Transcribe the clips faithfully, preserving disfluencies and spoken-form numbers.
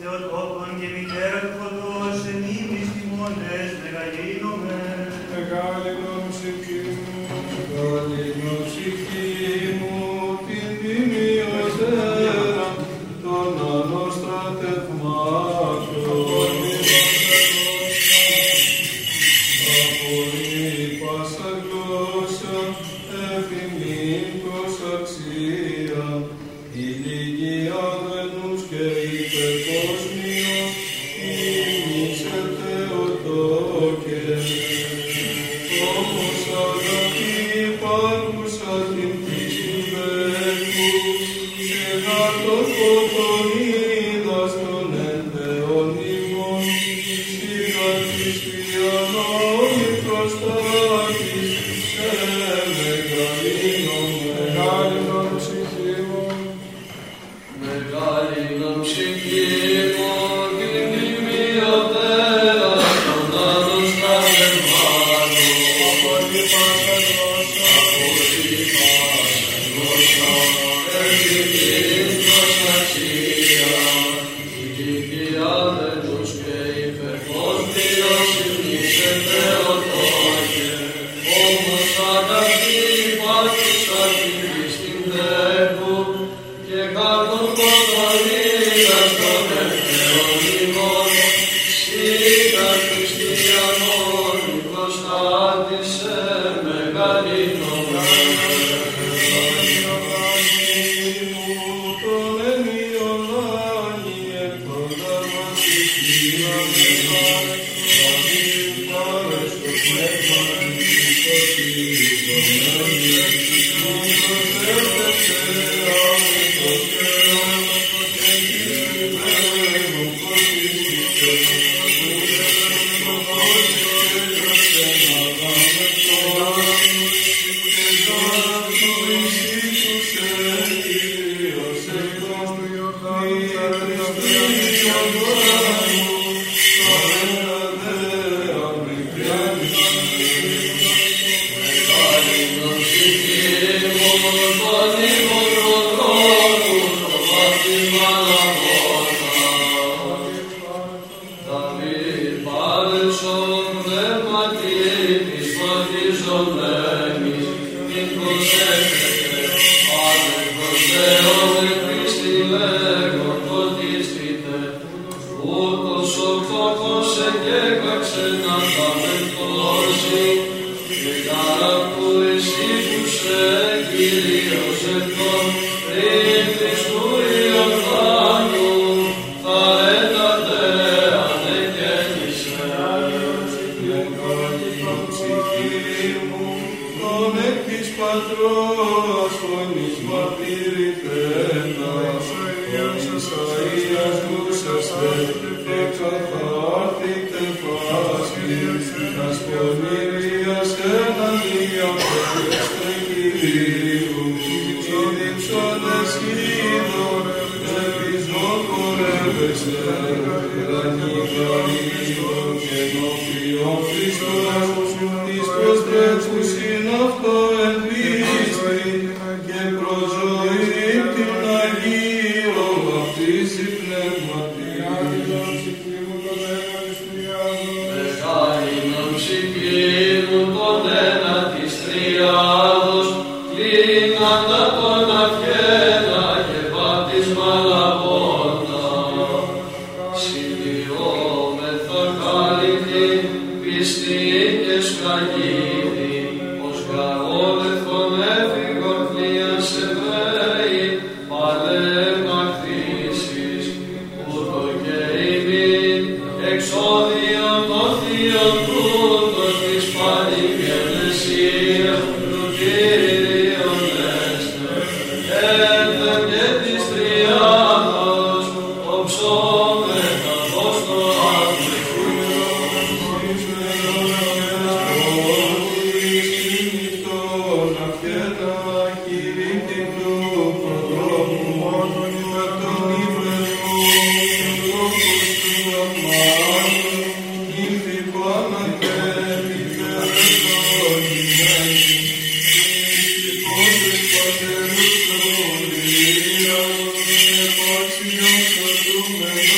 Θεοτόκον και μητέρα του φωτός, εν ύμνης τιμώνες μεγαλύνομαι. Μεγάλη γνώμη μου, μεγάλη γνώμη μου, την τιμιωτέρα των ανωστρατευμάτων. Απολύ πάσα γλώσσα, εφημίκος αξία, ηλικία δενούς και υπερκόσμιο, ήμισε Θεοτόκε. Όμως αγάπη υπάρχουσα την πίστη βέκου, και γάτος φωτονίδας των ενθεών ημών, σιγά χριστιανών προστάτης, σε μεγαλύνομαι. Μεγάλη ψυχή μου, μεγάλη ψυχή μου, την τιμιωτέρα των ανωστρατευμάτων. απολύ πάσα γλώσσα, Απολύ πάσα γλώσσα, εφημίκος αξία, ηλικία δενούς και υπερκόσμιος, ήμισε Θεοτόκε. Όμως αγάπη υπάρχουσα την πίστη βέκου, και κάτω φωτονίδας των ενθεών ημών, σίγα χριστιανών προστάτης, σε μεγαλύνομαι. τον ενιολάνι εκπροδάμα συστήνα μεγάλη, θα μην πάρες το πνεύμα της σωτήρης των έμειων, που προσέφερσε άμετος και άμετος και κυρμένου κοσμιστικός, που δεν προχώρησε να πάμε τώρα, και τώρα του εισήχουσε Κύριος εκτός του Ιορδάνου, τα Χριστία Ιορδάνου, παρένα δε αμεκριάνισαν. Μεγάλη ψυχή μου, τον ύμνο του δρόμου, το βάπτισμα λαγώνα. Θα μην πάρεσον πνεύματι της φωτιζομένης, μην προσέχετε, άδελφος Θεός εν Χριστί λέγον φωτίστητε, ούτως ο φόβος εκέκαξε να τα μεθώσει, και κάρα που εισήχουσε Κύριος εκτών πριν Χριστού Ιορδάνου, θα έτατε ανεκαίνησε. Ψυχή μου, τον εκ της πατρός φωνής μαρτυρηθέντας, ως Ισαΐας νούσαστε, εξαθάρθητε φάσκης, τας πονηρίας εναντίον πρέσθε Κυρίου, συνήψοντες είδων, ελπίζον πορεύεστε, γρανικά είδων και νοφιόν Χριστός, της προστρέψουσιν αυτό εν πίστη, και προζωή την Αγίων αυτής η πνεύματι. Μεγάλη ψυχή μου, τον ένα της τριάδος, κλείναντα τον αυγένα και βάπτισμα λαβώντα. Συντιόμεθα κάλυτη, πιστή και σφραγίδη, ως γαρόμεθον έφυγον πλοίας Εβραίοι, παλεύμα χθήσεις, ούτω και ημίν, εξώδιον των θείων τούτων της παρηγενεσίας του Κύριον έστε, ένθεν και της τριάδος, οψόμεθα ως το Thank you.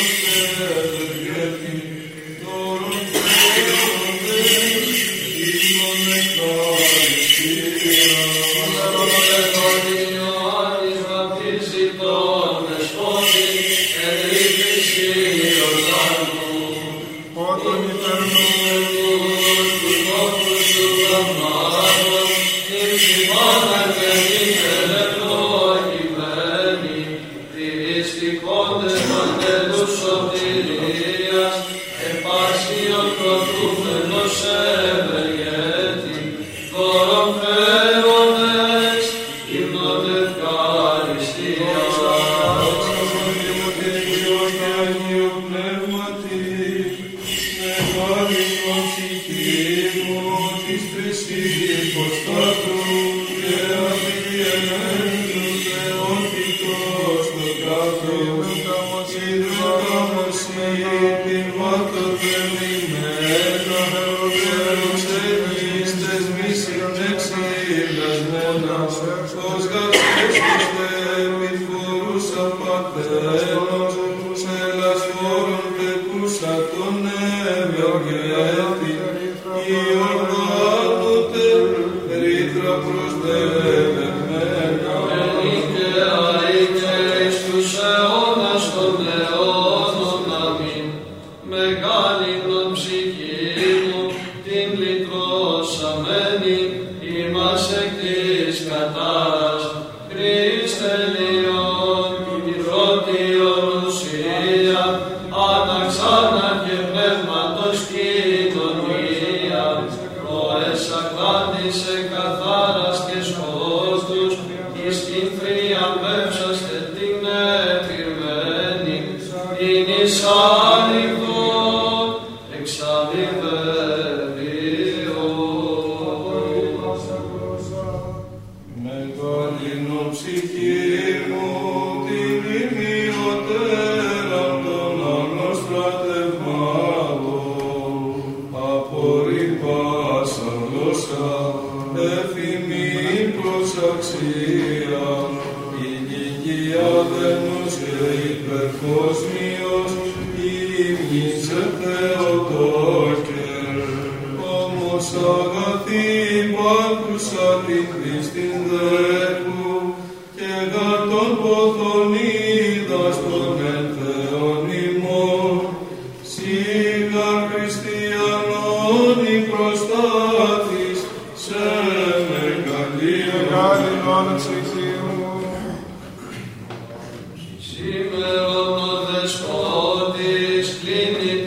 Σήμερον ο Δεσπότης κλείνει